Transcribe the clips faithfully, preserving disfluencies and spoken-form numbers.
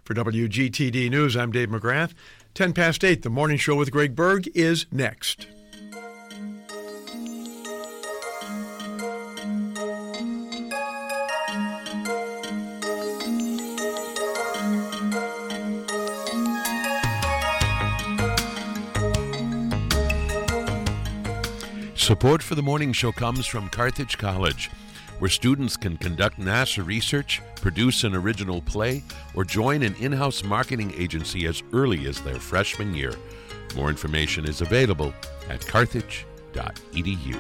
For W G T D News, I'm Dave McGrath. ten past eight, the morning show with Greg Berg is next. Support for the morning show comes from Carthage College, where students can conduct NASA research, produce an original play, or join an in-house marketing agency as early as their freshman year. More information is available at carthage dot e d u.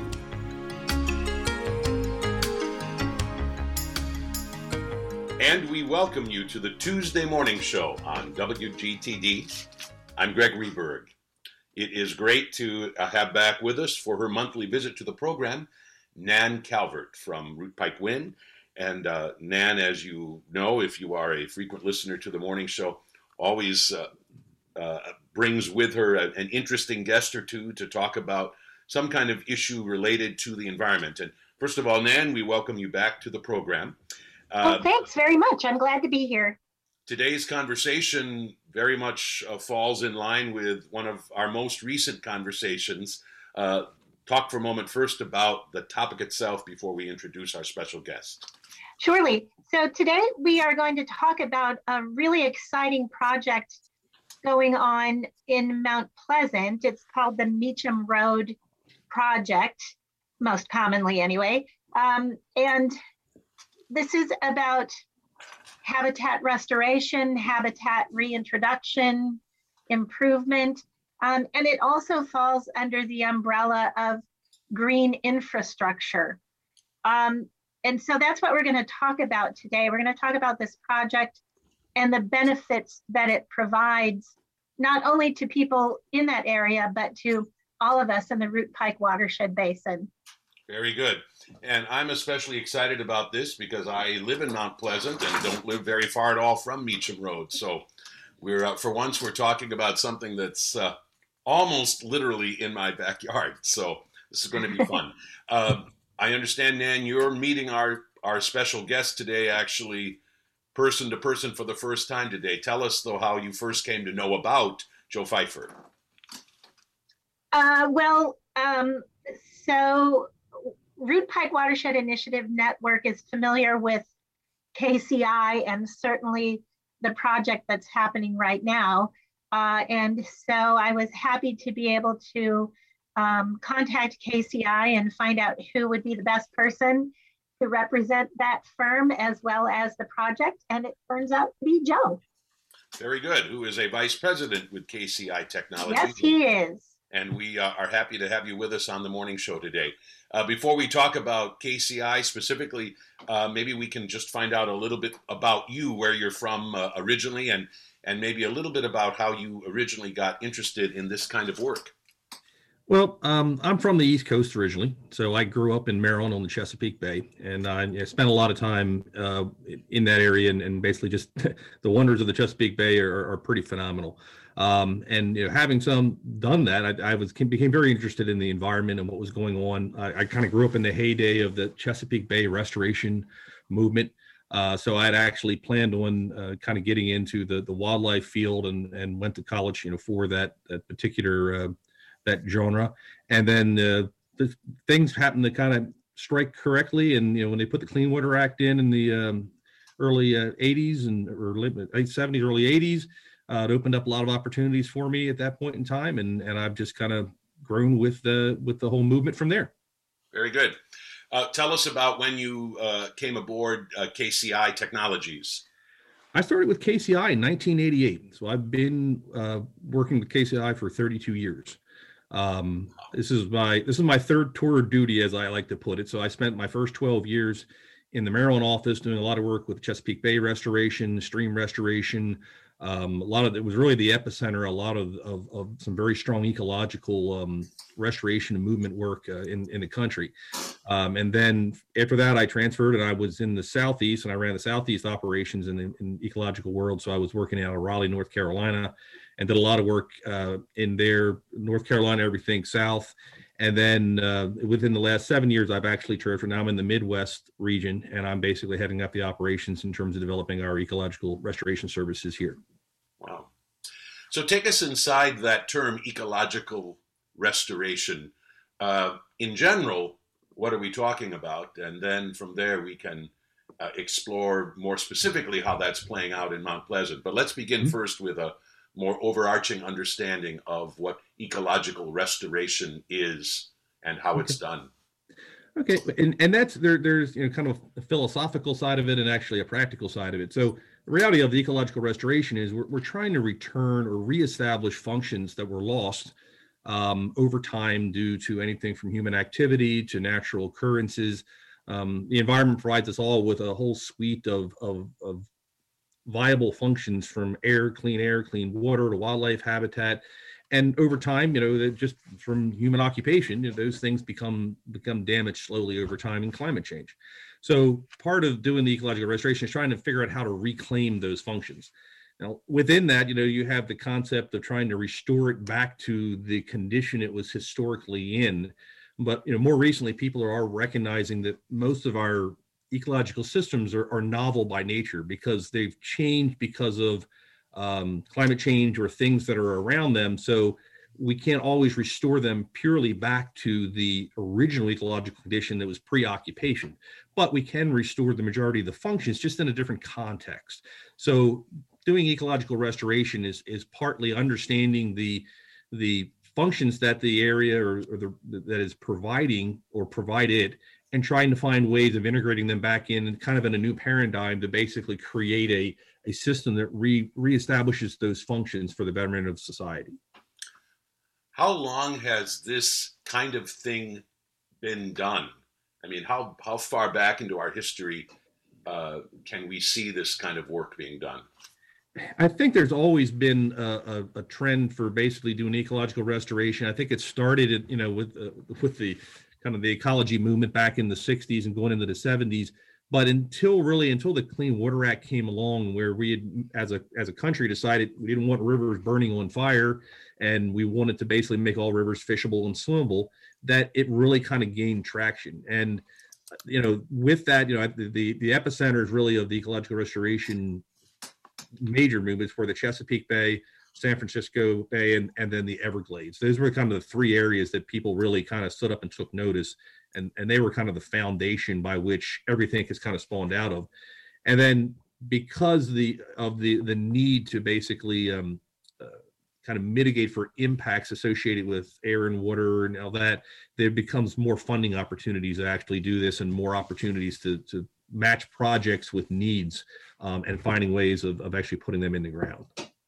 And we welcome you to the Tuesday morning show on W G T D. I'm Gregory Berg. It is great to have back with us for her monthly visit to the program, Nan Calvert from Root Pike Wind. And uh, Nan, as you know, if you are a frequent listener to the morning show, always uh, uh, brings with her a, an interesting guest or two to talk about some kind of issue related to the environment. And first of all, Nan, we welcome you back to the program. Uh, well, thanks very much. I'm glad to be here. Today's conversation very much uh, falls in line with one of our most recent conversations. Uh, talk for a moment first about the topic itself before we introduce our special guest. Surely. So today we are going to talk about a really exciting project going on in Mount Pleasant. It's called the Meacham Road Project, most commonly anyway. Um, and this is about habitat restoration, habitat reintroduction, improvement, um, and it also falls under the umbrella of green infrastructure. Um, and so that's what we're going to talk about today. We're going to talk about this project and the benefits that it provides, not only to people in that area, but to all of us in the Root Pike watershed basin. Very good. And I'm especially excited about this because I live in Mount Pleasant and don't live very far at all from Meacham Road. So we're uh, for once we're talking about something that's uh, almost literally in my backyard. So this is going to be fun. uh, I understand, Nan, you're meeting our, our special guest today, actually person to person for the first time today. Tell us, though, how you first came to know about Joe Pfeiffer. Uh, well, um, so... Root Pike Watershed Initiative Network is familiar with K C I and certainly the project that's happening right now. Uh, and so I was happy to be able to um, contact K C I and find out who would be the best person to represent that firm as well as the project. And it turns out to be Joe. Very good. Who is a vice president with K C I Technology. Yes, he is. And we uh, are happy to have you with us on the morning show today. Uh, before we talk about K C I specifically, uh, maybe we can just find out a little bit about you, where you're from uh, originally, and, and maybe a little bit about how you originally got interested in this kind of work. Well, um, I'm from the East Coast originally, so I grew up in Maryland on the Chesapeake Bay, and I, I spent a lot of time uh, in that area, and, and basically just the wonders of the Chesapeake Bay are, are pretty phenomenal. Um, and you know, having some done that, I, I was became very interested in the environment and what was going on. I, I kind of grew up in the heyday of the Chesapeake Bay restoration movement. Uh, so I had actually planned on uh, kind of getting into the, the wildlife field and, and went to college, you know, for that, that particular, uh, that genre. And then uh, the things happened to kind of strike correctly. And, you know, when they put the Clean Water Act in in the um, early uh, eighties and or late seventies, early eighties, Uh, it opened up a lot of opportunities for me at that point in time, and and I've just kind of grown with the with the whole movement from there. Very good. Uh, tell us about when you uh, came aboard uh, K C I Technologies. I started with K C I in nineteen eighty-eight, so I've been uh, working with K C I for thirty-two years. Um, this is my this is my third tour of duty, as I like to put it. So I spent my first twelve years in the Maryland office doing a lot of work with Chesapeake Bay restoration, stream restoration. Um, a lot of it was really the epicenter, a lot of, of, of some very strong ecological um, restoration and movement work uh, in, in the country. Um, and then after that, I transferred and I was in the Southeast, and I ran the Southeast operations in the in ecological world. So I was working out of Raleigh, North Carolina, and did a lot of work uh, in there, North Carolina, everything south. And then uh, within the last seven years, I've actually transferred. Now I'm in the Midwest region, and I'm basically heading up the operations in terms of developing our ecological restoration services here. Wow. So take us inside that term, ecological restoration. Uh, in general, what are we talking about? And then from there, we can uh, explore more specifically how that's playing out in Mount Pleasant. But let's begin mm-hmm. first with a more overarching understanding of what ecological restoration is and how okay. it's done. Okay, and and that's there. There's you know kind of a philosophical side of it and actually a practical side of it. So the reality of the ecological restoration is we're we're trying to return or reestablish functions that were lost um, over time due to anything from human activity to natural occurrences. Um, the environment provides us all with a whole suite of of, of viable functions, from air, clean air, clean water, to wildlife habitat. And over time, you know, just from human occupation, you know, those things become become damaged slowly over time in climate change. So part of doing the ecological restoration is trying to figure out how to reclaim those functions. Now, within that, you know, you have the concept of trying to restore it back to the condition it was historically in. But, you know, more recently, people are recognizing that most of our ecological systems are, are novel by nature because they've changed because of um, climate change or things that are around them. So we can't always restore them purely back to the original ecological condition that was pre-occupation, but we can restore the majority of the functions just in a different context. So doing ecological restoration is, is partly understanding the, the functions that the area or, or the, that is providing or provided, and trying to find ways of integrating them back in kind of in a new paradigm to basically create a, a system that re reestablishes those functions for the betterment of society. How long has this kind of thing been done? I mean, how, how far back into our history uh, can we see this kind of work being done? I think there's always been a, a, a trend for basically doing ecological restoration. I think it started, you know, with uh, with the kind of the ecology movement back in the sixties and going into the seventies. But until really until the Clean Water Act came along, where we had, as a as a country, decided we didn't want rivers burning on fire, and we wanted to basically make all rivers fishable and swimmable, that it really kind of gained traction. And you know, with that, you know, the the, the epicenters really of the ecological restoration major movements were the Chesapeake Bay, San Francisco Bay, and, and then the Everglades. Those were kind of the three areas that people really kind of stood up and took notice. And, and they were kind of the foundation by which everything has kind of spawned out of. And then because the of the, the need to basically um, uh, kind of mitigate for impacts associated with air and water and all that, there becomes more funding opportunities to actually do this, and more opportunities to, to match projects with needs, um, and finding ways of, of actually putting them in the ground.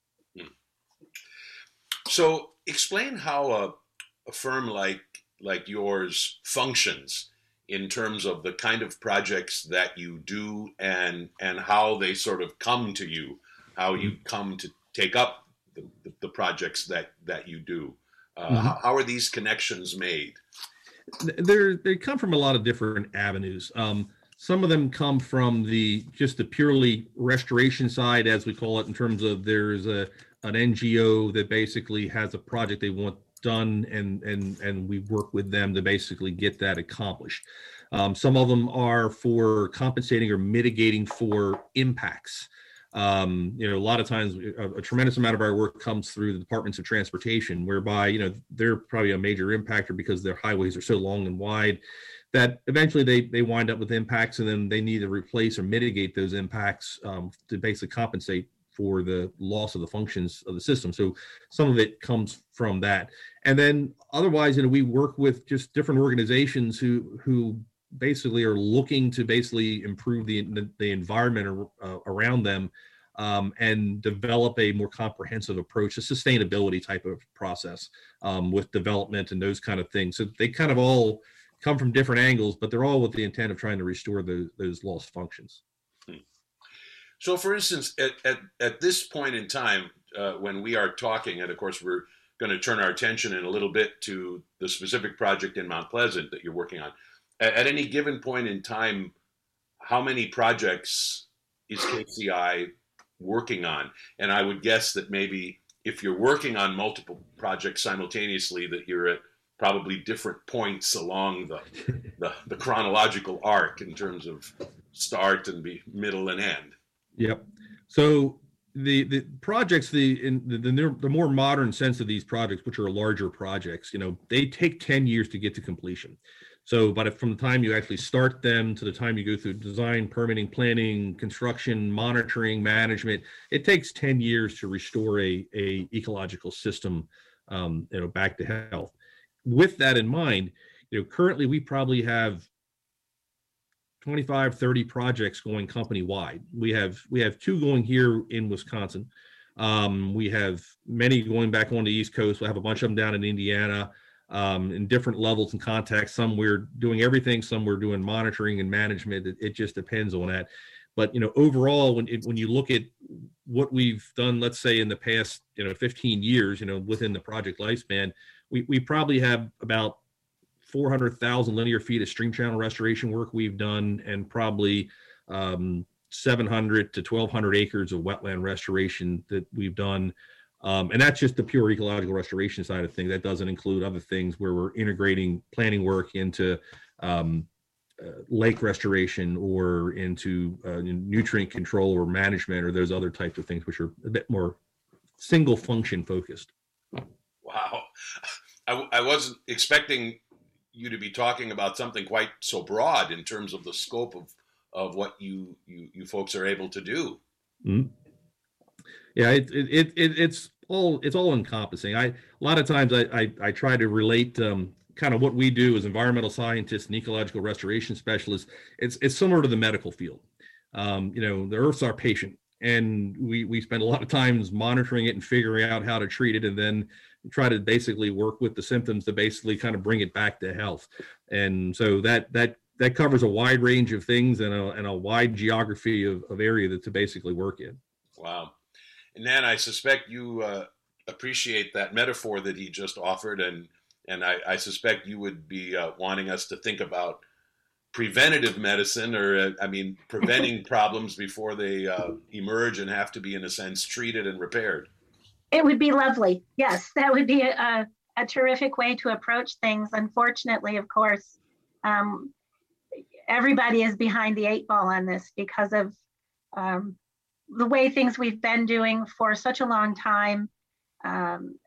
So explain how a, a firm like like yours functions in terms of the kind of projects that you do, and and how they sort of come to you, how you come to take up the, the, the projects that, that you do. Uh, mm-hmm. how, how are these connections made? They're, they come from a lot of different avenues. Um, some of them come from the just the purely restoration side, as we call it, in terms of there's a an N G O that basically has a project they want done, and and and we work with them to basically get that accomplished. Um, some of them are for compensating or mitigating for impacts. Um, you know, a lot of times a, a tremendous amount of our work comes through the departments of transportation, whereby, you know, they're probably a major impactor because their highways are so long and wide that eventually they, they wind up with impacts, and then they need to replace or mitigate those impacts um, to basically compensate for the loss of the functions of the system. So some of it comes from that. And then otherwise, you know, we work with just different organizations who who basically are looking to basically improve the the, the environment uh, around them, um, and develop a more comprehensive approach, a sustainability type of process um, with development and those kind of things. So they kind of all come from different angles, but they're all with the intent of trying to restore those, those lost functions. Hmm. So, for instance, at, at, at this point in time, uh, when we are talking, and of course we're going to turn our attention in a little bit to the specific project in Mount Pleasant that you're working on, at, at any given point in time, how many projects is K C I working on? And I would guess that maybe if you're working on multiple projects simultaneously, that you're at probably different points along the, the, the chronological arc in terms of start and be middle and end. Yep. So the the projects, the in the, the the more modern sense of these projects, which are larger projects, you know, they take ten years to get to completion. So, but if from the time you actually start them to the time you go through design, permitting, planning, construction, monitoring, management, it takes ten years to restore a, a ecological system, um, you know, back to health. With that in mind, you know, currently we probably have twenty-five, thirty projects going company wide. We have we have two going here in Wisconsin. Um, we have many going back on the East Coast. We have a bunch of them down in Indiana. Um, in different levels and contexts. Some we're doing everything, some we're doing monitoring and management. It, it just depends on that. But, you know, overall, when it, when you look at what we've done, let's say in the past, you know, fifteen years, you know, within the project lifespan, we, we probably have about four hundred thousand linear feet of stream channel restoration work we've done, and probably um, seven hundred to twelve hundred acres of wetland restoration that we've done. Um, and that's just the pure ecological restoration side of things. That doesn't include other things where we're integrating planning work into um, uh, lake restoration or into uh, nutrient control or management or those other types of things, which are a bit more single function focused. Wow. I, I wasn't expecting you to be talking about something quite so broad in terms of the scope of, of what you, you, you folks are able to do. Mm-hmm. Yeah, it, it, it, it's all it's all encompassing. I a lot of times I I, I try to relate um, kind of what we do as environmental scientists and ecological restoration specialists. It's it's similar to the medical field. Um, you know, the Earth's our patient, and we we spend a lot of times monitoring it and figuring out how to treat it, and then try to basically work with the symptoms to basically kind of bring it back to health. And so that that that covers a wide range of things and a and a wide geography of, of area that to basically work in. Wow. And Nan, I suspect you uh, appreciate that metaphor that he just offered, and and I, I suspect you would be uh, wanting us to think about preventative medicine, or uh, I mean, preventing problems before they uh, emerge and have to be, in a sense, treated and repaired. It would be lovely. Yes, that would be a, a terrific way to approach things. Unfortunately, of course, um, everybody is behind the eight ball on this because of um, the way things we've been doing for such a long time. Um,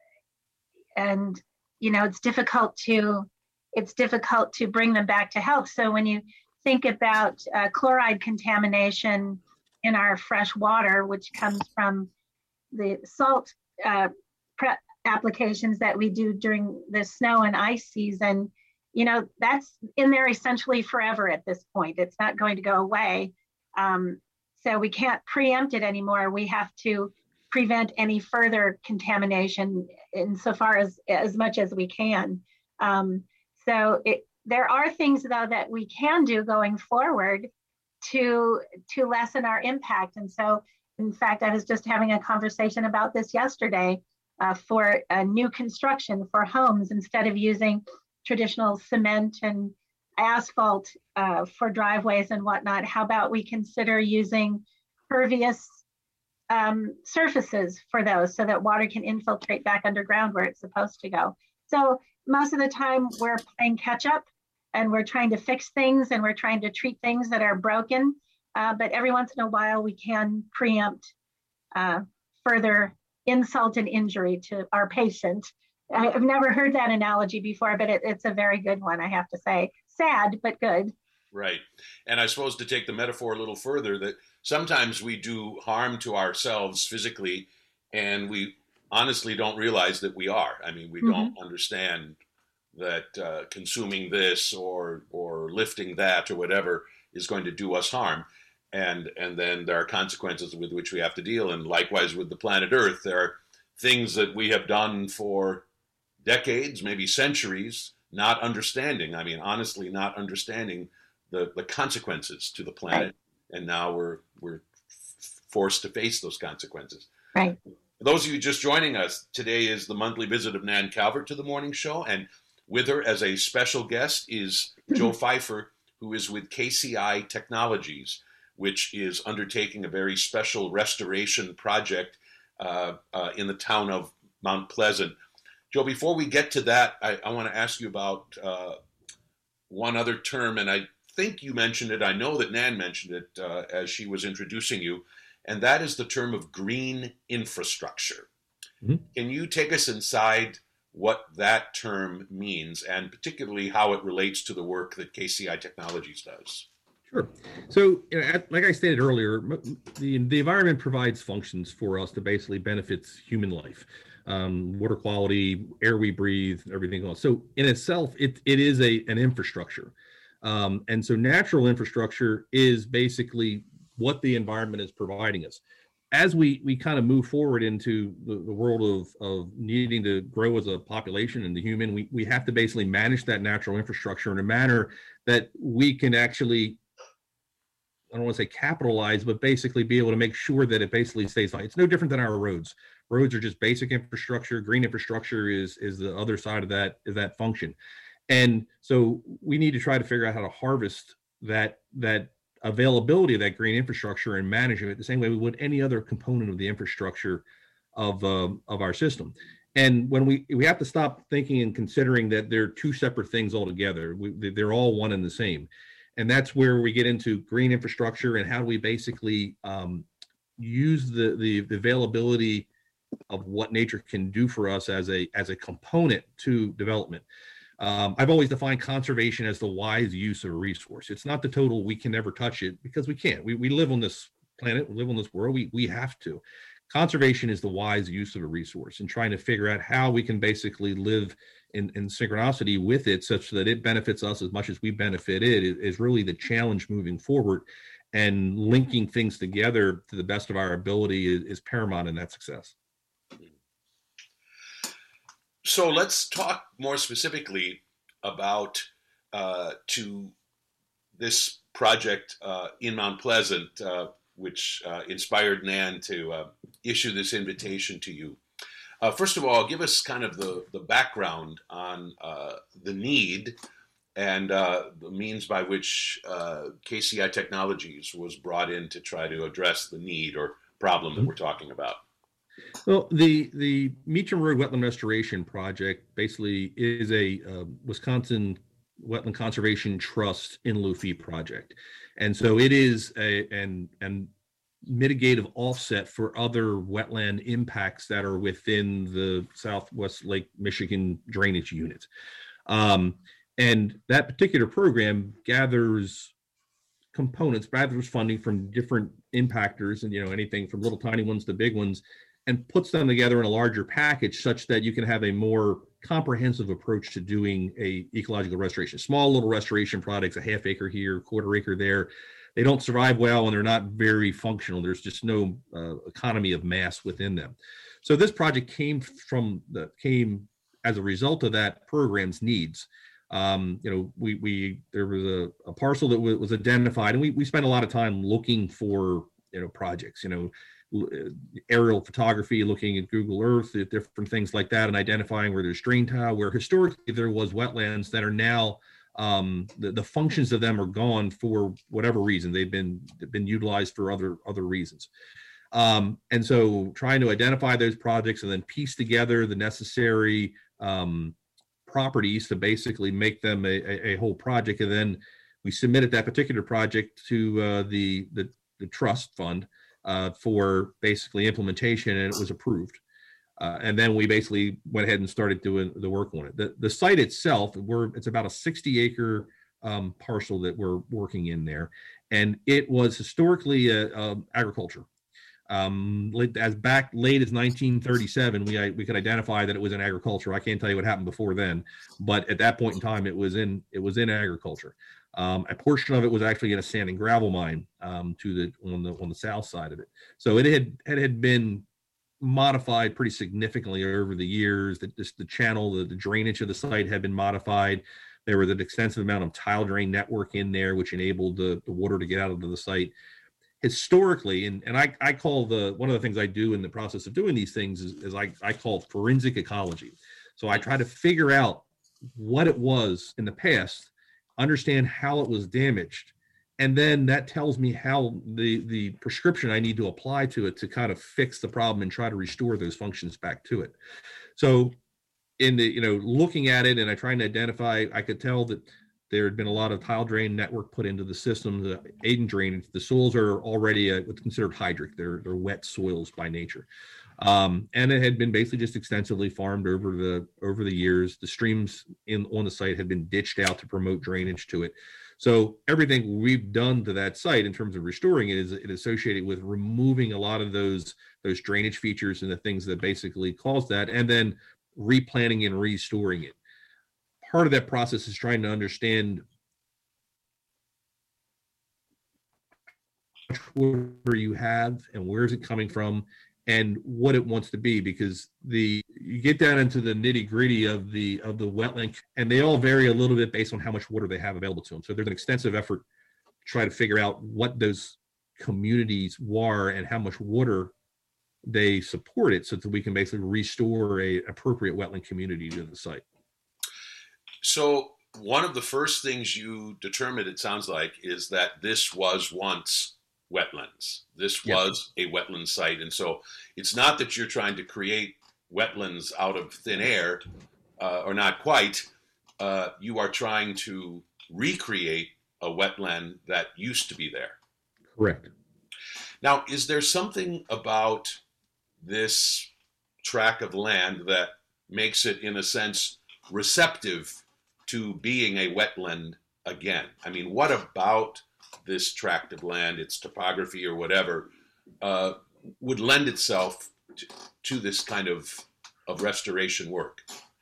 and, you know, it's difficult to, it's difficult to bring them back to health. So when you think about uh, chloride contamination in our fresh water, which comes from the salt uh, prep applications that we do during the snow and ice season, you know, that's in there essentially forever at this point. It's not going to go away. Um, So we can't preempt it anymore. We have to prevent any further contamination insofar as as much as we can. Um, so it, there are things, though, that we can do going forward to to lessen our impact. And so, in fact, I was just having a conversation about this yesterday uh, for a new construction for homes. Instead of using traditional cement and asphalt uh, for driveways and whatnot, how about we consider using pervious um, surfaces for those so that water can infiltrate back underground where it's supposed to go. So most of the time we're playing catch up and we're trying to fix things and we're trying to treat things that are broken. Uh, but every once in a while we can preempt uh, further insult and injury to our patient. I've never heard that analogy before, but it, it's a very good one, I have to say. Sad, but good. Right. And I suppose to take the metaphor a little further, that sometimes we do harm to ourselves physically, and we honestly don't realize that we are. I mean, we mm-hmm. don't understand that uh, consuming this or or lifting that or whatever is going to do us harm. And and then there are consequences with which we have to deal. And likewise with the planet Earth, there are things that we have done for decades, maybe centuries, not understanding. I mean, honestly, not understanding the, the consequences to the planet. Right. And now we're we're forced to face those consequences. Right. For those of you just joining us, today is the monthly visit of Nan Calvert to the Morning Show. And with her as a special guest is Joe Pfeiffer, who is with K C I Technologies, which is undertaking a very special restoration project uh, uh, in the town of Mount Pleasant. Joe, before we get to that, I, I want to ask you about uh, one other term, and I think you mentioned it. I know that Nan mentioned it uh, as she was introducing you, and that is the term of green infrastructure. Mm-hmm. Can you take us inside what that term means, and particularly how it relates to the work that K C I Technologies does? Sure. So, you know, like I stated earlier, the, the environment provides functions for us to basically benefits human life. Um, water quality, air we breathe, everything else. So in itself, it, it is a an infrastructure. Um, and so natural infrastructure is basically what the environment is providing us. As we we kind of move forward into the, the world of, of needing to grow as a population and the human, we, we have to basically manage that natural infrastructure in a manner that we can actually, I don't want to say capitalize, but basically be able to make sure that it basically stays fine. It's no different than our roads. Roads are just basic infrastructure. Green infrastructure is is the other side of that, is that function. And so we need to try to figure out how to harvest that that availability of that green infrastructure and manage it the same way we would any other component of the infrastructure of um, of our system. And when we we have to stop thinking and considering that they're two separate things altogether. We, they're all one and the same. And that's where we get into green infrastructure and how do we basically um, use the, the the availability of what nature can do for us as a as a component to development. Um, I've always defined conservation as the wise use of a resource. It's not the total, we can never touch it, because we can't. We we live on this planet, we live on this world, we we have to. Conservation is the wise use of a resource and trying to figure out how we can basically live in, in synchronicity with it such that it benefits us as much as we benefit it is, is really the challenge moving forward. And linking things together to the best of our ability is, is paramount in that success. So let's talk more specifically about uh, to this project uh, in Mount Pleasant, uh, which uh, inspired Nan to uh, issue this invitation to you. Uh, first of all, give us kind of the, the background on uh, the need and uh, the means by which uh, K C I Technologies was brought in to try to address the need or problem that we're talking about. Well, the the Meacham Road Wetland Restoration Project basically is a uh, Wisconsin Wetland Conservation Trust in lieu fee project, and so it is a an and mitigative offset for other wetland impacts that are within the Southwest Lake Michigan drainage unit. Um, and that particular program gathers components, gathers funding from different impactors, and you know anything from little tiny ones to big ones, and puts them together in a larger package such that you can have a more comprehensive approach to doing a ecological restoration. Small little restoration projects, a half acre here, quarter acre there, they don't survive well and they're not very functional. There's just no uh, economy of mass within them. So this project came from the came as a result of that program's needs. Um, you know, we we there was a, a parcel that w- was identified, and we we spent a lot of time looking for you know projects. You know, aerial photography, looking at Google Earth, at different things like that, and identifying where there's drain tile, where historically there was wetlands that are now um, the, the functions of them are gone for whatever reason. They've been they've been utilized for other other reasons. Um, and so trying to identify those projects and then piece together the necessary um, properties to basically make them a, a, a whole project. And then we submitted that particular project to uh, the, the the trust fund uh, for basically implementation, and it was approved. Uh, and then we basically went ahead and started doing the work on it. The, the site itself, we're, it's about a sixty acre um, parcel that we're working in there. And it was historically uh, uh, agriculture. Um, as back late as nineteen thirty-seven, we we could identify that it was in agriculture. I can't tell you what happened before then, but at that point in time, it was in it was in agriculture. Um, a portion of it was actually in a sand and gravel mine um, to the on the on the south side of it. So it had it had been modified pretty significantly over the years. That the channel, the, the drainage of the site had been modified. There was an extensive amount of tile drain network in there, which enabled the, the water to get out of the site. Historically, and, and I, I call the, one of the things I do in the process of doing these things is, is I, I call forensic ecology. So I try to figure out what it was in the past, understand how it was damaged, and then that tells me how the, the prescription I need to apply to it to kind of fix the problem and try to restore those functions back to it. So in the, you know, looking at it and I trying to identify, I could tell that there had been a lot of tile drain network put into the system, the aid and drainage. The soils are already uh, what's considered hydric. They're, they're wet soils by nature. Um, and it had been basically just extensively farmed over the over the years. The streams in on the site had been ditched out to promote drainage to it. So everything we've done to that site in terms of restoring it is, it is associated with removing a lot of those those drainage features and the things that basically caused that, and then replanting and restoring it. Part of that process is trying to understand how much water you have and where is it coming from and what it wants to be, because the you get down into the nitty gritty of the of the wetland, and they all vary a little bit based on how much water they have available to them. So there's an extensive effort to try to figure out what those communities were and how much water they support it, so that we can basically restore a appropriate wetland community to the site. So one of the first things you determined, it sounds like, is that this was once wetlands. This Yep. was a wetland site. And so it's not that you're trying to create wetlands out of thin air, uh, or not quite. Uh, you are trying to recreate a wetland that used to be there. Correct. Now, is there something about this tract of land that makes it, in a sense, receptive to being a wetland again? I mean, what about this tract of land, its topography or whatever, uh, would lend itself to, to this kind of, of restoration work?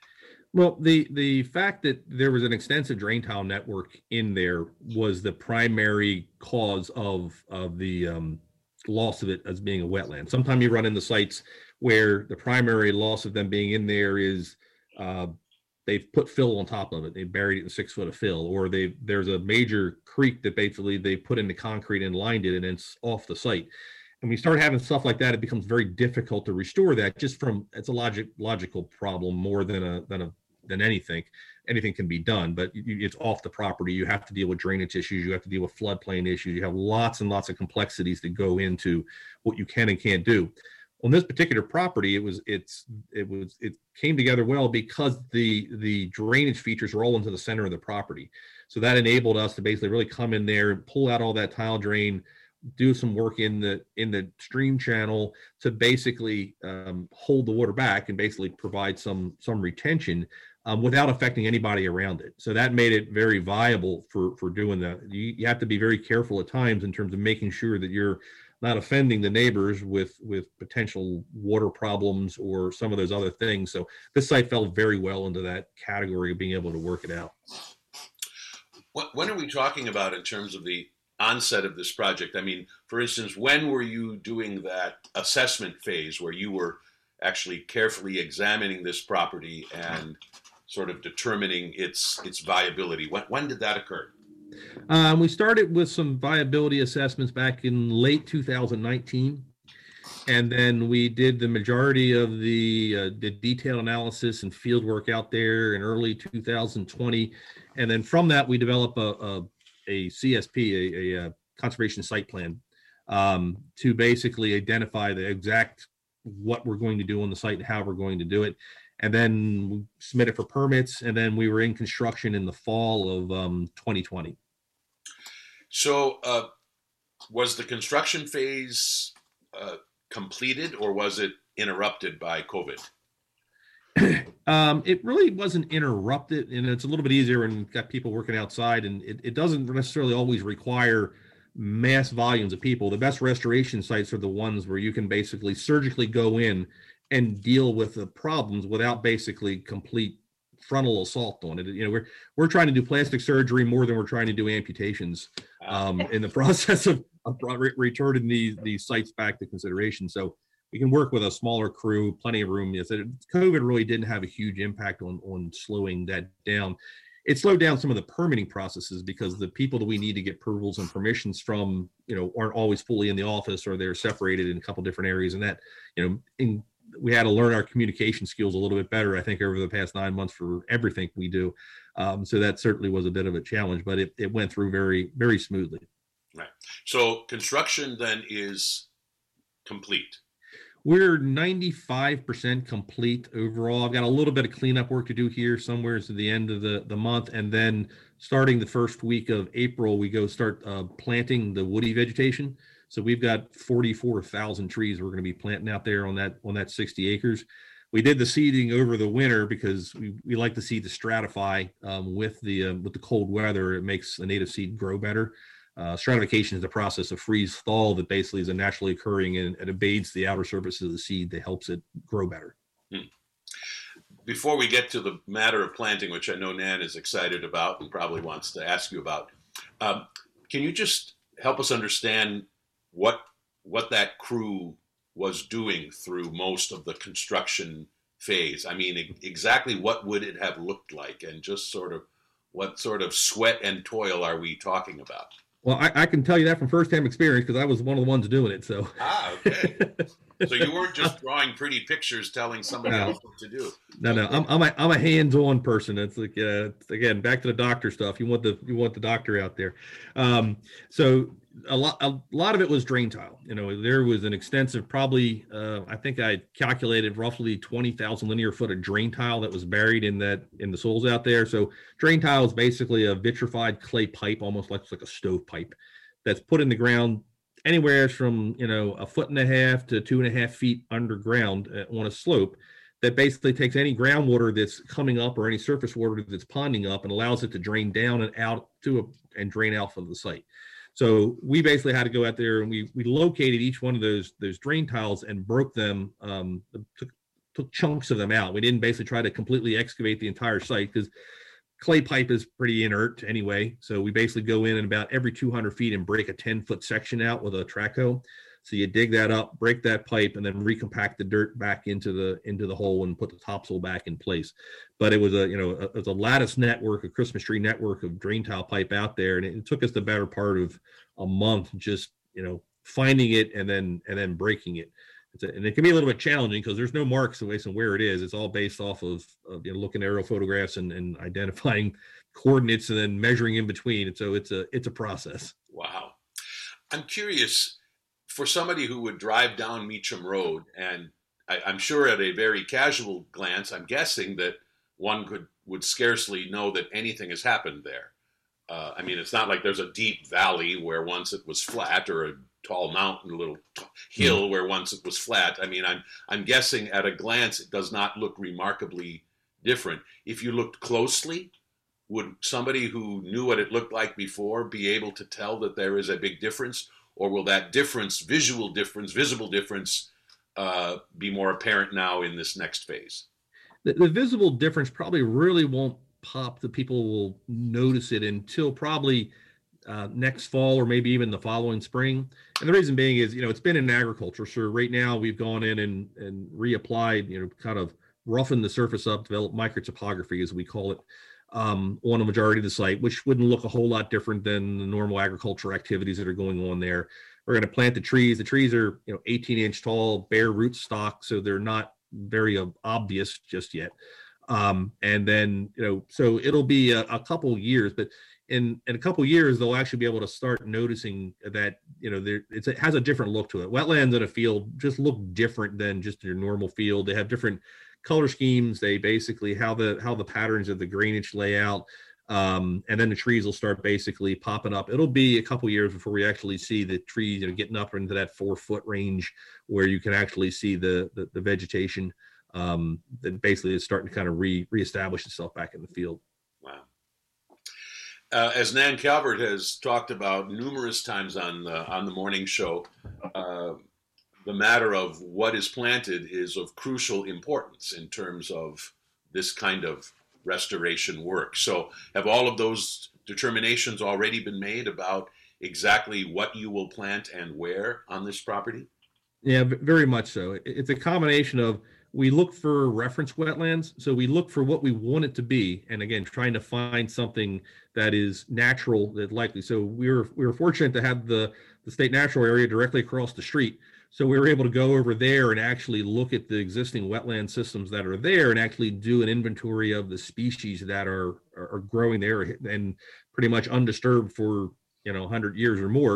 Well, the the fact that there was an extensive drain tile network in there was the primary cause of of the um, loss of it as being a wetland. Sometimes you run into sites where the primary loss of them being in there is uh, they've put fill on top of it. They buried it in six foot of fill, or they there's a major creek that basically they put into concrete and lined it, and it's off the site. And we start having stuff like that, it becomes very difficult to restore that. Just from it's a logic logical problem more than a than a than anything. Anything can be done, but it's off the property. You have to deal with drainage issues. You have to deal with floodplain issues. You have lots and lots of complexities that go into what you can and can't do. On this particular property, it was it's it was it came together well because the the drainage features are all into the center of the property. So that enabled us to basically really come in there and pull out all that tile drain, do some work in the in the stream channel to basically um, hold the water back and basically provide some some retention um, without affecting anybody around it. So that made it very viable for for doing that. You, you have to be very careful at times in terms of making sure that you're not offending the neighbors with with potential water problems or some of those other things. So this site fell very well into that category of being able to work it out. What, when are we talking about in terms of the onset of this project? I mean, for instance, when were you doing that assessment phase where you were actually carefully examining this property and sort of determining its its viability? When, when did that occur? Um, we started with some viability assessments back in late two thousand nineteen, and then we did the majority of the uh, the detailed analysis and field work out there in early two thousand twenty, and then from that we developed a, a, a C S P, a, a, a conservation site plan, um, to basically identify the exact what we're going to do on the site and how we're going to do it. And then we submitted for permits, and then we were in construction in the fall of um, twenty twenty. So uh, was the construction phase uh, completed, or was it interrupted by COVID? um, it really wasn't interrupted, and it's a little bit easier when you've got people working outside, and it, it doesn't necessarily always require mass volumes of people. The best restoration sites are the ones where you can basically surgically go in and deal with the problems without basically complete frontal assault on it. You know, we're we're trying to do plastic surgery more than we're trying to do amputations um, in the process of, of re- returning these these sites back to consideration. So we can work with a smaller crew, plenty of room. Yes, COVID really didn't have a huge impact on on slowing that down. It slowed down some of the permitting processes because the people that we need to get approvals and permissions from, you know, aren't always fully in the office, or they're separated in a couple different areas, and that, you know, in we had to learn our communication skills a little bit better, I think, over the past nine months for everything we do. Um, so that certainly was a bit of a challenge, but it, it went through very, very smoothly. Right. So construction then is complete. We're ninety-five percent complete overall. I've got a little bit of cleanup work to do here somewhere to the end of the, the month. And then starting the first week of April, we go start uh, planting the woody vegetation. So we've got forty-four thousand trees we're going to be planting out there on that on that sixty acres. We did the seeding over the winter because we, we like the seed to stratify um, with the uh, with the cold weather. It makes the native seed grow better. Uh, stratification is the process of freeze thaw that basically is a naturally occurring, and it abates the outer surface of the seed that helps it grow better. Hmm. Before we get to the matter of planting, which I know Nan is excited about and probably wants to ask you about, um, can you just help us understand what what that crew was doing through most of the construction phase? I mean, e- exactly what would it have looked like, and just sort of what sort of sweat and toil are we talking about? Well, I, I can tell you that from firsthand experience because I was one of the ones doing it. So ah, okay. So you weren't just drawing pretty pictures telling somebody no. else what to do. No, no, I'm I'm a, I'm a hands-on person. It's like uh, again back to the doctor stuff. You want the you want the doctor out there. Um, so a lot a lot of it was drain tile. You know, there was an extensive, probably uh, I think I calculated roughly twenty thousand linear foot of drain tile that was buried in that in the soils out there. So drain tile is basically a vitrified clay pipe, almost like like a stove pipe, that's put in the ground anywhere from, you know, a foot and a half to two and a half feet underground on a slope, that basically takes any groundwater that's coming up or any surface water that's ponding up and allows it to drain down and out to a, and drain out of the site. So we basically had to go out there and we we located each one of those those drain tiles and broke them, um, took, took chunks of them out. We didn't basically try to completely excavate the entire site because clay pipe is pretty inert anyway. So we basically go in and about every two hundred feet and break a ten foot section out with a track hoe. So you dig that up, break that pipe, and then recompact the dirt back into the into the hole and put the topsoil back in place. But it was a you know a, it was a lattice network, a Christmas tree network of drain tile pipe out there, and it, it took us the better part of a month just you know finding it and then and then breaking it. It's a, and it can be a little bit challenging because there's no marks based on where it is. It's all based off of, of you know, looking at aerial photographs and, and identifying coordinates and then measuring in between. And so it's a it's a process. Wow, I'm curious. For somebody who would drive down Meacham Road, and I, I'm sure at a very casual glance, I'm guessing that one could would scarcely know that anything has happened there. Uh, I mean, it's not like there's a deep valley where once it was flat, or a tall mountain, a little t- hill where once it was flat. I mean, I'm I'm guessing at a glance it does not look remarkably different. If you looked closely, would somebody who knew what it looked like before be able to tell that there is a big difference? Or will that difference, visual difference, visible difference, uh, be more apparent now in this next phase? The, the visible difference probably really won't pop. The people will notice it until probably uh, next fall or maybe even the following spring. And the reason being is, you know, it's been in agriculture. So right now we've gone in and, and reapplied, you know, kind of roughened the surface up, developed microtopography, as we call it, um, on a majority of the site, which wouldn't look a whole lot different than the normal agriculture activities that are going on there. We're going to plant the trees. The trees are, you know, eighteen inch tall, bare root stock, so they're not very uh, obvious just yet. Um, and then, you know, so it'll be a, a couple years, but in, in a couple years, they'll actually be able to start noticing that, you know, there it's, it has a different look to it. Wetlands in a field just look different than just your normal field. They have different color schemes. They basically how the how the patterns of the drainage lay out, um, and then the trees will start basically popping up. It'll be a couple years before we actually see the trees, you know, getting up into that four foot range where you can actually see the the, the vegetation um, that basically is starting to kind of re reestablish itself back in the field. Wow. Uh, as Nan Calvert has talked about numerous times on the, on the morning show, uh, the matter of what is planted is of crucial importance in terms of this kind of restoration work. So have all of those determinations already been made about exactly what you will plant and where on this property? Yeah, very much so. It's a combination of, we look for reference wetlands. So we look for what we want it to be. And again, trying to find something that is natural, that likely. So we were, we were fortunate to have the, the state natural area directly across the street. So we were able to go over there and actually look at the existing wetland systems that are there and actually do an inventory of the species that are, are, are growing there and pretty much undisturbed for, you know, one hundred years or more.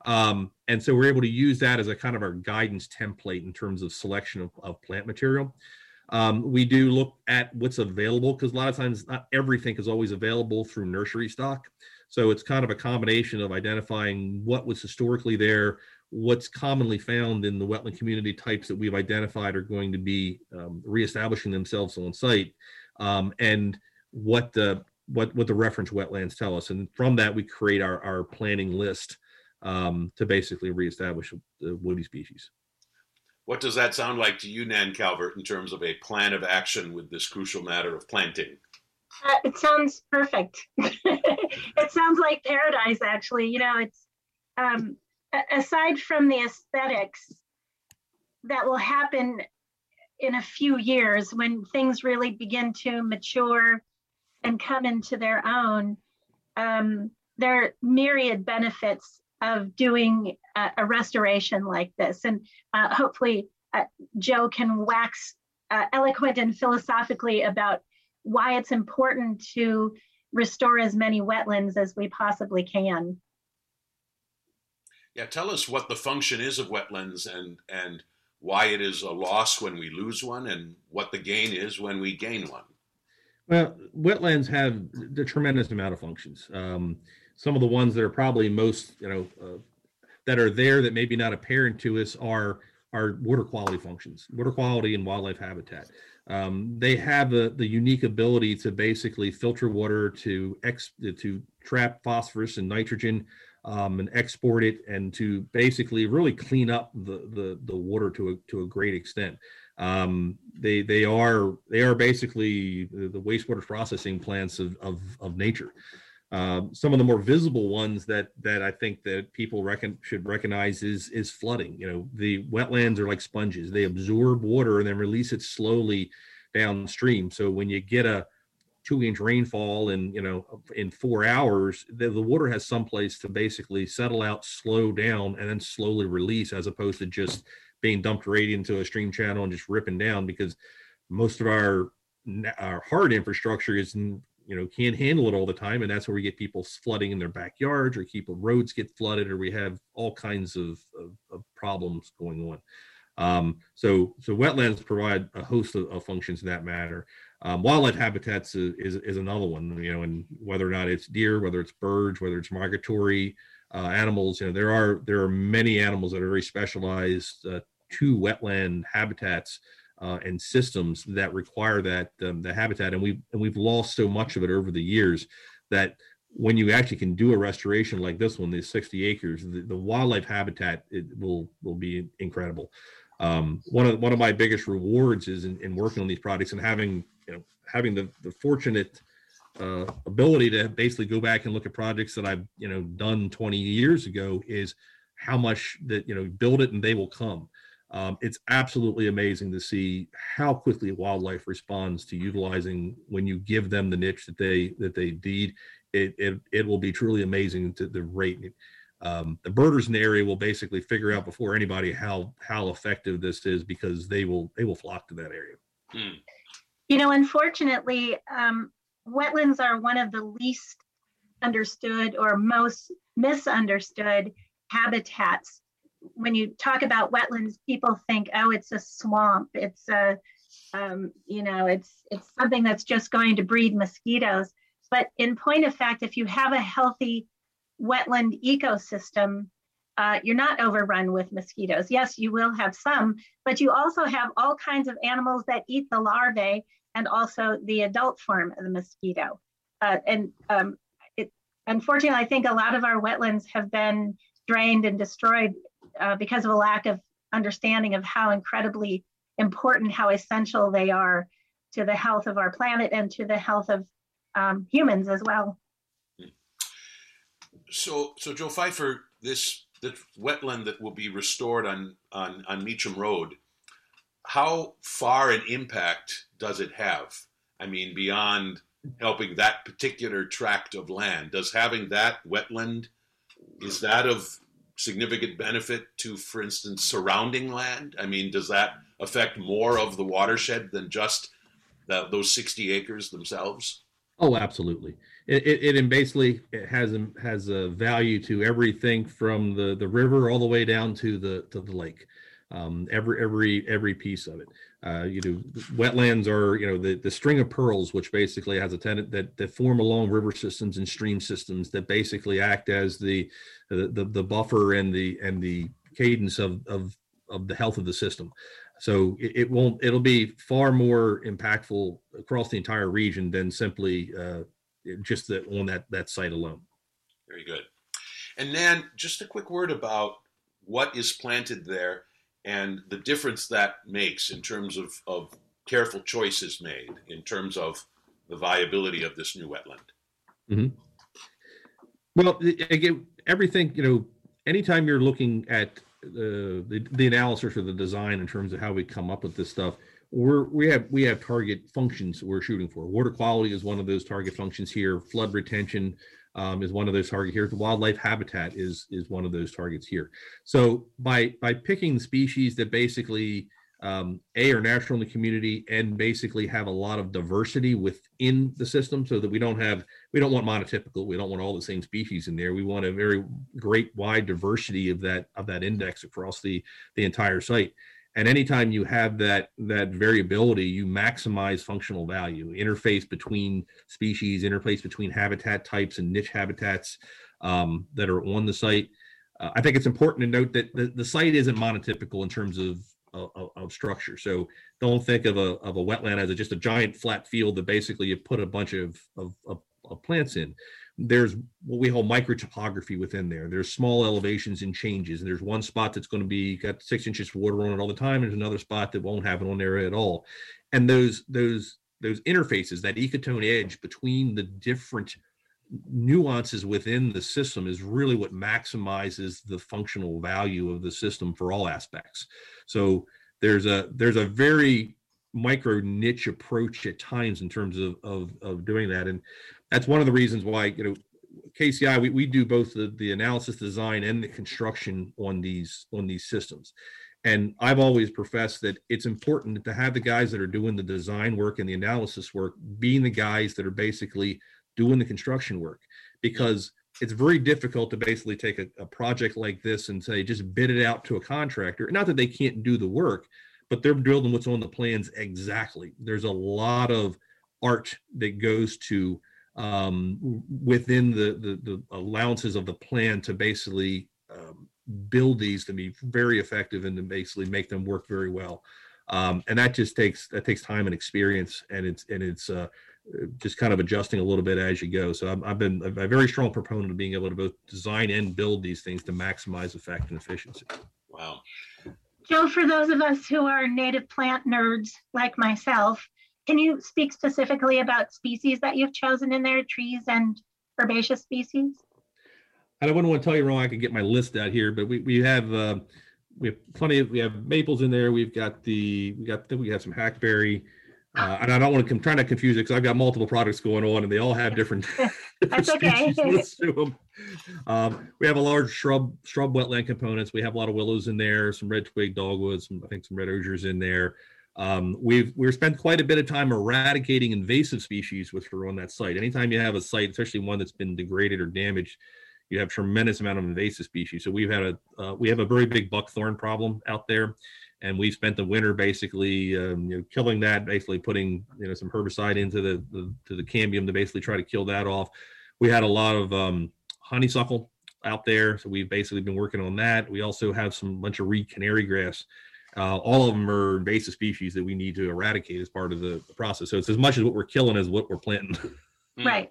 Um, and so we're able to use that as a kind of our guidance template in terms of selection of, of plant material. Um, we do look at what's available, because a lot of times not everything is always available through nursery stock. So it's kind of a combination of identifying what was historically there, what's commonly found in the wetland community types that we've identified are going to be um, reestablishing themselves on site, um, and what the what what the reference wetlands tell us. And from that, we create our, our planning list um, to basically reestablish the woody species. What does that sound like to you, Nan Calvert, in terms of a plan of action with this crucial matter of planting? Uh, it sounds perfect. It sounds like paradise, actually. You know, it's um, aside from the aesthetics that will happen in a few years when things really begin to mature and come into their own, um, there are myriad benefits of doing a, a restoration like this. And uh, hopefully uh, Joe can wax uh, eloquent and philosophically about why it's important to restore as many wetlands as we possibly can. Yeah, tell us what the function is of wetlands, and, and why it is a loss when we lose one, and what the gain is when we gain one. Well, wetlands have a tremendous amount of functions. Um, some of the ones that are probably most, you know, uh, that are there that maybe not apparent to us are are water quality functions, water quality and wildlife habitat. Um, they have the, the unique ability to basically filter water, to ex, to trap phosphorus and nitrogen, um, and export it, and to basically really clean up the the, the water to a, to a great extent. Um, they they are they are basically the, the wastewater processing plants of of, of nature. Um, some of the more visible ones that that I think that people reckon should recognize is is flooding. You know, the wetlands are like sponges; they absorb water and then release it slowly downstream. So when you get a two-inch rainfall in you know in four hours, the, the water has some place to basically settle out, slow down, and then slowly release, as opposed to just being dumped right into a stream channel and just ripping down. Because most of our our hard infrastructure is you know, can't handle it all the time. And that's where we get people flooding in their backyards, or people roads get flooded, or we have all kinds of, of, of problems going on. Um, so, so wetlands provide a host of, of functions in that matter. Um, wildlife habitats is, is, is another one, you know, and whether or not it's deer, whether it's birds, whether it's migratory uh, animals, you know, there are, there are many animals that are very specialized uh, to wetland habitats Uh, and systems that require that um, the habitat, and we've and we've lost so much of it over the years that when you actually can do a restoration like this one, these sixty acres, the, the wildlife habitat it will will be incredible. Um, one of one of my biggest rewards is in, in working on these projects and having you know having the the fortunate uh, ability to basically go back and look at projects that I've you know done twenty years ago, is how much that you know build it and they will come. Um, it's absolutely amazing to see how quickly wildlife responds to utilizing when you give them the niche that they that they need. It it, it will be truly amazing to the rate. Um, the birders in the area will basically figure out before anybody how how effective this is, because they will they will flock to that area. Hmm. You know, unfortunately, um, wetlands are one of the least understood or most misunderstood habitats. When you talk about wetlands, people think, oh, it's a swamp. It's a, um, you know, it's it's something that's just going to breed mosquitoes. But in point of fact, if you have a healthy wetland ecosystem, uh, you're not overrun with mosquitoes. Yes, you will have some, but you also have all kinds of animals that eat the larvae and also the adult form of the mosquito. Uh, and um, it, unfortunately, I think a lot of our wetlands have been drained and destroyed Uh, because of a lack of understanding of how incredibly important, how essential they are to the health of our planet and to the health of um, humans as well. So, so Joe Pfeiffer, this this wetland that will be restored on on on Meacham Road, how far an impact does it have? I mean, beyond helping that particular tract of land, does having that wetland, is that of significant benefit to, for instance, surrounding land? I mean, does that affect more of the watershed than just the, those sixty acres themselves? Oh, absolutely. It, it, it basically it has a, has a value to everything from the, the river all the way down to the to the lake. Um, every every every piece of it. Uh, you know, wetlands are you know the, the string of pearls, which basically has a tenant that that form along river systems and stream systems that basically act as the the the, the buffer and the and the cadence of of of the health of the system. So it, it won't, it'll be far more impactful across the entire region than simply uh, just the, on that, that site alone. Very good. And Nan, just a quick word about what is planted there and the difference that makes in terms of, of careful choices made in terms of the viability of this new wetland. Mm-hmm. Well, again, everything, you know, anytime you're looking at Uh, the, the analysis or the design in terms of how we come up with this stuff, we're we have we have target functions we're shooting for. Water quality is one of those target functions here. Flood retention um, is one of those targets here. The wildlife habitat is is one of those targets here. So by by picking species that basically um, a are natural in the community and basically have a lot of diversity within the system, so that we don't have we don't want monotypical. We don't want all the same species in there. We want a very great wide diversity of that of that index across the the entire site. And anytime you have that that variability, you maximize functional value, interface between species, interface between habitat types and niche habitats um, that are on the site. Uh, I think it's important to note that the, the site isn't monotypical in terms of Of, of structure. So don't think of a of a wetland as a, just a giant flat field that basically you put a bunch of, of, of, of plants in. There's what we call microtopography within there. There's small elevations and changes. And there's one spot that's going to be got six inches of water on it all the time. There's another spot that won't have it on there at all. And those those those interfaces, that ecotone edge between the different nuances within the system is really what maximizes the functional value of the system for all aspects. So there's a there's a very micro niche approach at times in terms of of, of doing that, and that's one of the reasons why you know K C I we, we do both the, the analysis, design, and the construction on these on these systems. And I've always professed that it's important to have the guys that are doing the design work and the analysis work being the guys that are basically doing the construction work, because it's very difficult to basically take a, a project like this and say, just bid it out to a contractor. Not that they can't do the work, but they're building what's on the plans exactly. There's a lot of art that goes to um, within the, the, the allowances of the plan to basically um, build these to be very effective and to basically make them work very well. Um, and that just takes, that takes time and experience, and it's, and it's, uh, just kind of adjusting a little bit as you go. So I've, I've been a, a very strong proponent of being able to both design and build these things to maximize effect and efficiency. Wow. Joe, for those of us who are native plant nerds like myself, can you speak specifically about species that you've chosen in there, trees and herbaceous species? I wouldn't want to tell you wrong. I could get my list out here, but we, we have uh, we have plenty of, we have maples in there. We've got the, we got, we have some hackberry. Uh, and I don't want to, I'm trying to confuse it because I've got multiple products going on and they all have different, different That's okay. species to them. Um, we have a large shrub, shrub wetland components. We have a lot of willows in there, some red twig dogwoods, some, I think some red osiers in there. Um, we've, we've spent quite a bit of time eradicating invasive species which are on that site. Anytime you have a site, especially one that's been degraded or damaged, you have tremendous amount of invasive species. So we've had a, uh, we have a very big buckthorn problem out there. And we spent the winter basically um, you know, killing that, basically putting you know some herbicide into the, the to the cambium to basically try to kill that off. We had a lot of um, honeysuckle out there, so we've basically been working on that. We also have some bunch of reed canary grass. Uh, all of them are invasive species that we need to eradicate as part of the, the process. So it's as much as what we're killing as what we're planting. Right.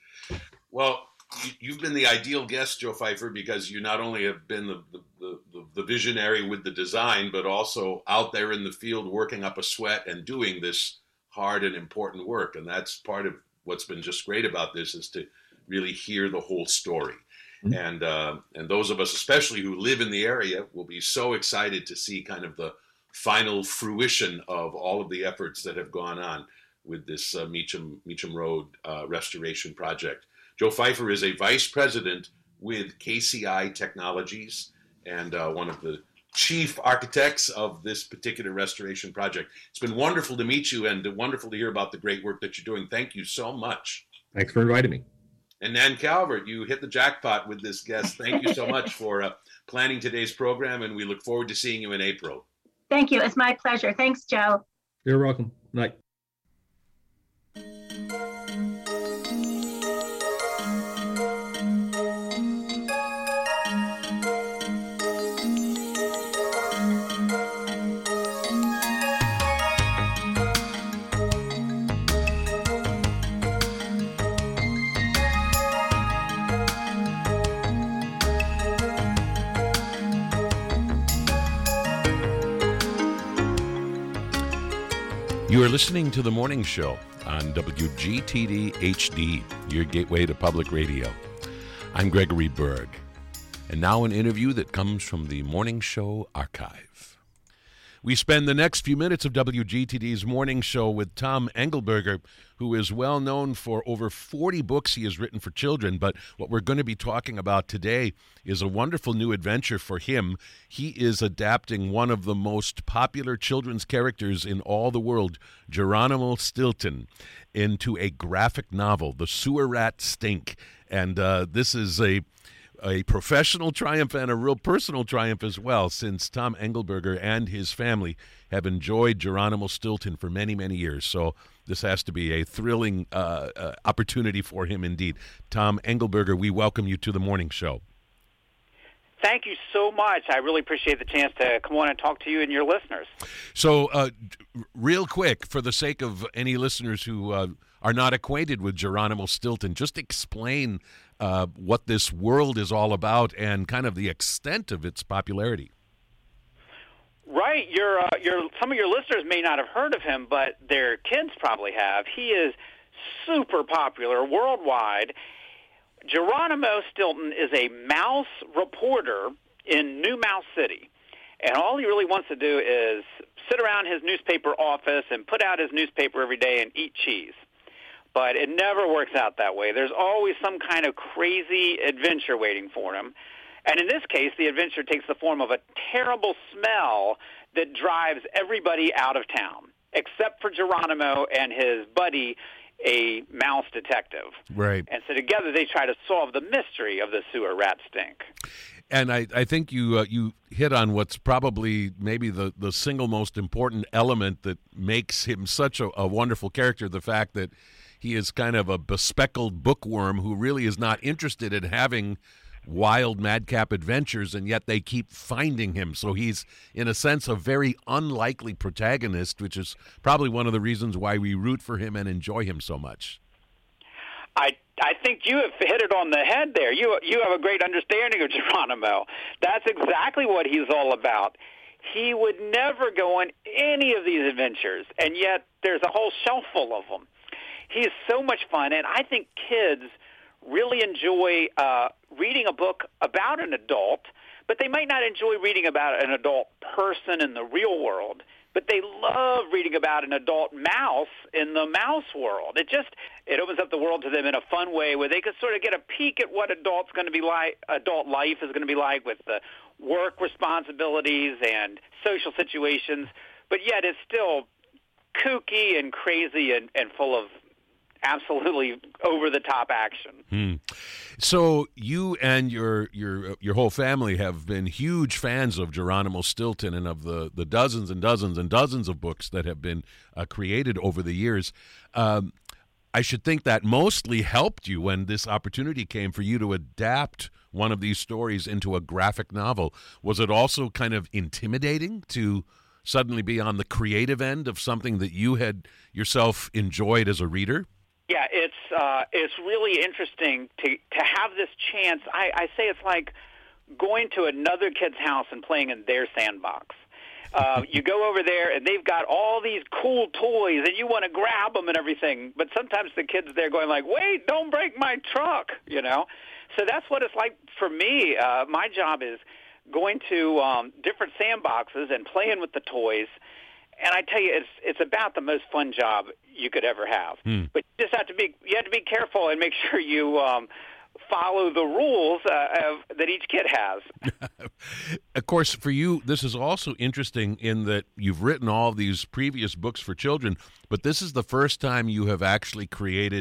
Well, you've been the ideal guest, Joe Pfeiffer, because you not only have been the, the, the, the visionary with the design, but also out there in the field working up a sweat and doing this hard and important work. And that's part of what's been just great about this, is to really hear the whole story. Mm-hmm. And uh, and those of us, especially who live in the area, will be so excited to see kind of the final fruition of all of the efforts that have gone on with this uh, Meacham, Meacham Road uh, restoration project. Joe Pfeiffer is a vice president with K C I Technologies and uh, one of the chief architects of this particular restoration project. It's been wonderful to meet you and wonderful to hear about the great work that you're doing. Thank you so much. Thanks for inviting me. And Nan Calvert, you hit the jackpot with this guest. Thank you so much for uh, planning today's program, and we look forward to seeing you in April. Thank you. It's my pleasure. Thanks, Joe. You're welcome. Night. You are listening to The Morning Show on W G T D H D, your gateway to public radio. I'm Gregory Berg, and now an interview that comes from the Morning Show archive. We spend the next few minutes of W G T D's Morning Show with Tom Engelberger, who is well known for over forty books he has written for children. But what we're going to be talking about today is a wonderful new adventure for him. He is adapting one of the most popular children's characters in all the world, Geronimo Stilton, into a graphic novel, The Sewer Rat Stink. And uh, this is a a professional triumph and a real personal triumph as well, since Tom Engelberger and his family have enjoyed Geronimo Stilton for many, many years. So this has to be a thrilling uh, uh, opportunity for him indeed. Tom Engelberger, we welcome you to the Morning Show. Thank you so much. I really appreciate the chance to come on and talk to you and your listeners. So uh, real quick, for the sake of any listeners who uh, are not acquainted with Geronimo Stilton, just explain uh, what this world is all about and kind of the extent of its popularity. Right. Your, uh, your, some of your listeners may not have heard of him, but their kids probably have. He is super popular worldwide. Geronimo Stilton is a mouse reporter in New Mouse City, and all he really wants to do is sit around his newspaper office and put out his newspaper every day and eat cheese. But it never works out that way. There's always some kind of crazy adventure waiting for him. And in this case, the adventure takes the form of a terrible smell that drives everybody out of town, except for Geronimo and his buddy, a mouse detective. Right. And so together they try to solve the mystery of the sewer rat stink. And I, I think you uh, you hit on what's probably maybe the, the single most important element that makes him such a, a wonderful character, the fact that he is kind of a bespectacled bookworm who really is not interested in having wild madcap adventures, and yet they keep finding him. So he's, in a sense, a very unlikely protagonist, which is probably one of the reasons why we root for him and enjoy him so much. I I think you have hit it on the head there. You you have a great understanding of Geronimo. That's exactly what he's all about. He would never go on any of these adventures, and yet there's a whole shelf full of them. He's so much fun, and I think kids really enjoy uh, reading a book about an adult, but they might not enjoy reading about an adult person in the real world, but they love reading about an adult mouse in the mouse world. It just, it opens up the world to them in a fun way where they can sort of get a peek at what adult's going to be like, adult life is going to be like with the work responsibilities and social situations, but yet it's still kooky and crazy and, and full of absolutely over-the-top action. Hmm. So you and your your your whole family have been huge fans of Geronimo Stilton and of the, the dozens and dozens and dozens of books that have been uh, created over the years. Um, I should think that mostly helped you when this opportunity came for you to adapt one of these stories into a graphic novel. Was it also kind of intimidating to suddenly be on the creative end of something that you had yourself enjoyed as a reader? Yeah, it's uh, it's really interesting to to have this chance. I, I say it's like going to another kid's house and playing in their sandbox. Uh, you go over there and they've got all these cool toys and you want to grab them and everything, but sometimes the kids there going like, "Wait, don't break my truck," you know. So that's what it's like for me. Uh, my job is going to um, different sandboxes and playing with the toys. And I tell you, it's it's about the most fun job you could ever have. Hmm. But you just have to be you have to be careful and make sure you um, follow the rules uh, of, that each kid has. Of course, for you, this is also interesting in that you've written all these previous books for children, but this is the first time you have actually created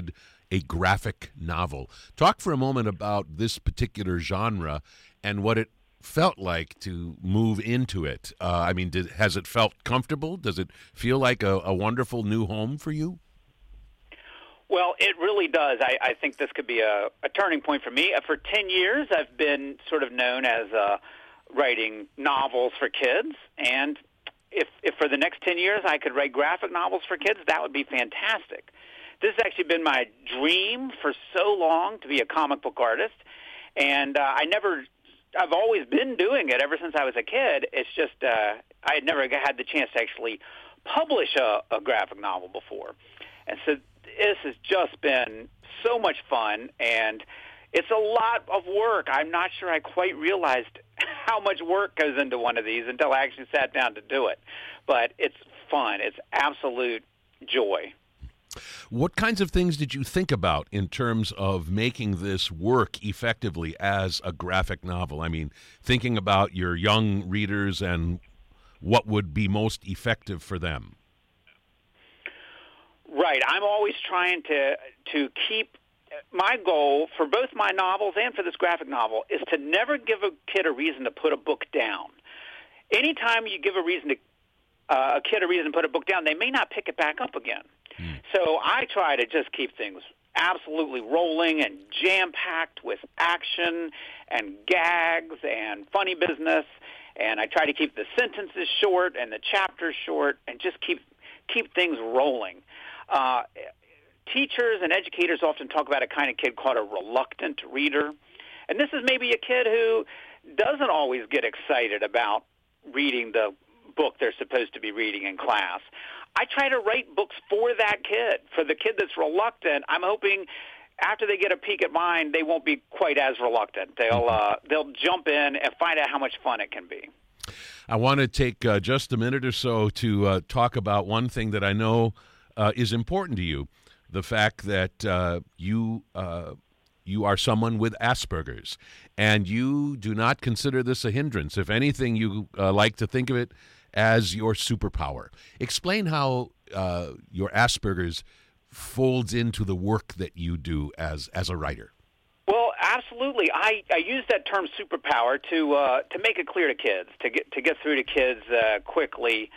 a graphic novel. Talk for a moment about this particular genre and what it felt like to move into it. Uh, I mean, did, has it felt comfortable? Does it feel like a, a wonderful new home for you? Well, it really does. I, I think this could be a, a turning point for me. Uh, for ten years, I've been sort of known as uh, writing novels for kids, and if, if for the next ten years I could write graphic novels for kids, that would be fantastic. This has actually been my dream for so long, to be a comic book artist, and uh, I never, I've always been doing it ever since I was a kid. It's just uh, I had never had the chance to actually publish a, a graphic novel before, and so this has just been so much fun, and it's a lot of work. I'm not sure I quite realized how much work goes into one of these until I actually sat down to do it. But it's fun. It's absolute joy. What kinds of things did you think about in terms of making this work effectively as a graphic novel? I mean, thinking about your young readers and what would be most effective for them. Right. I'm always trying to to keep my goal for both my novels and for this graphic novel is to never give a kid a reason to put a book down. Anytime you give a reason to uh, a kid a reason to put a book down, they may not pick it back up again. Mm. So I try to just keep things absolutely rolling and jam-packed with action and gags and funny business, and I try to keep the sentences short and the chapters short and just keep keep things rolling. Uh, teachers and educators often talk about a kind of kid called a reluctant reader. And this is maybe a kid who doesn't always get excited about reading the book they're supposed to be reading in class. I try to write books for that kid, for the kid that's reluctant. I'm hoping after they get a peek at mine, they won't be quite as reluctant. They'll, uh, they'll jump in and find out how much fun it can be. I want to take uh, just a minute or so to uh, talk about one thing that I know Uh, is important to you, the fact that uh, you uh, you are someone with Asperger's, and you do not consider this a hindrance. If anything, you uh, like to think of it as your superpower. Explain how uh, your Asperger's folds into the work that you do as as a writer. Well, absolutely. I, I use that term superpower to uh, to make it clear to kids, to get to get through to kids uh, quickly,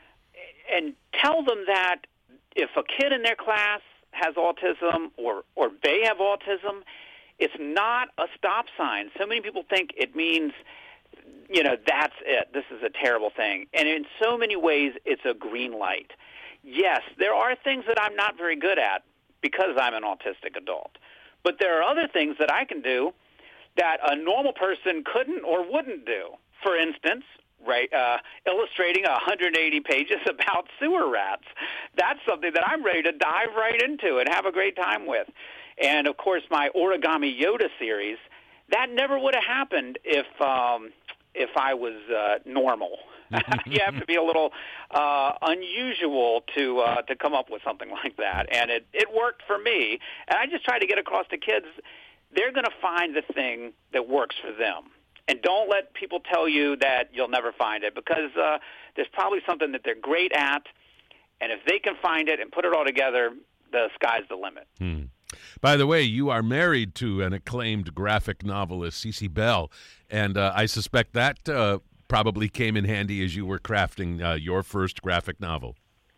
and tell them that if a kid in their class has autism or, or they have autism, it's not a stop sign. So many people think it means, you know, that's it. This is a terrible thing. And in so many ways, it's a green light. Yes, there are things that I'm not very good at because I'm an autistic adult. But there are other things that I can do that a normal person couldn't or wouldn't do. For instance, right, uh, illustrating one hundred eighty pages about sewer rats. That's something that I'm ready to dive right into and have a great time with. And, of course, my Origami Yoda series, that never would have happened if um, if I was uh, normal. You have to be a little uh, unusual to uh, to come up with something like that. And it, it worked for me. And I just try to get across to kids, they're going to find the thing that works for them. And don't let people tell you that you'll never find it, because uh, there's probably something that they're great at, and if they can find it and put it all together, the sky's the limit. Hmm. By the way, you are married to an acclaimed graphic novelist, Cece Bell, and uh, I suspect that uh, probably came in handy as you were crafting uh, your first graphic novel.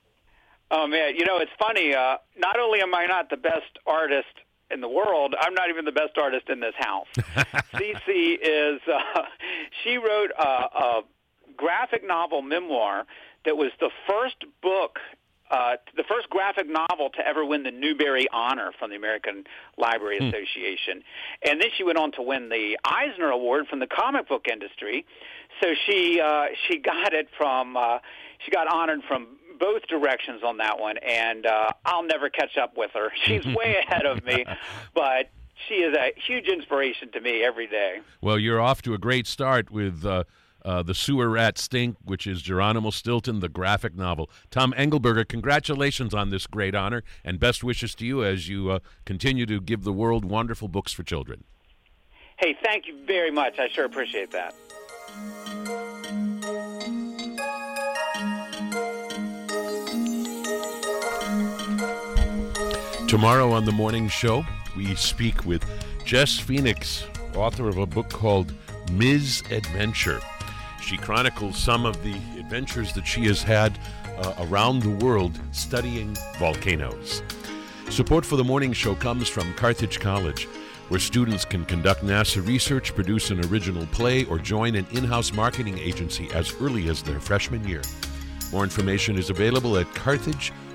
Oh, man, you know, it's funny. Uh, not only am I not the best artist in the world, I'm not even the best artist in this house. Cece is, uh, she wrote a, a graphic novel memoir that was the first book, uh, the first graphic novel to ever win the Newbery Honor from the American Library hmm. Association. And then she went on to win the Eisner Award from the comic book industry. So she, uh, she got it from, uh, she got honored from both directions on that one, and uh, I'll never catch up with her. She's way ahead of me, but she is a huge inspiration to me every day. Well, you're off to a great start with uh, uh, The Sewer Rat Stink, which is Geronimo Stilton, the graphic novel. Tom Engelberger, congratulations on this great honor, and best wishes to you as you uh, continue to give the world wonderful books for children. Hey, thank you very much. I sure appreciate that. Tomorrow on the morning show, we speak with Jess Phoenix, author of a book called Miz Adventure. She chronicles some of the adventures that she has had uh, around the world studying volcanoes. Support for the morning show comes from Carthage College, where students can conduct NASA research, produce an original play, or join an in-house marketing agency as early as their freshman year. More information is available at carthage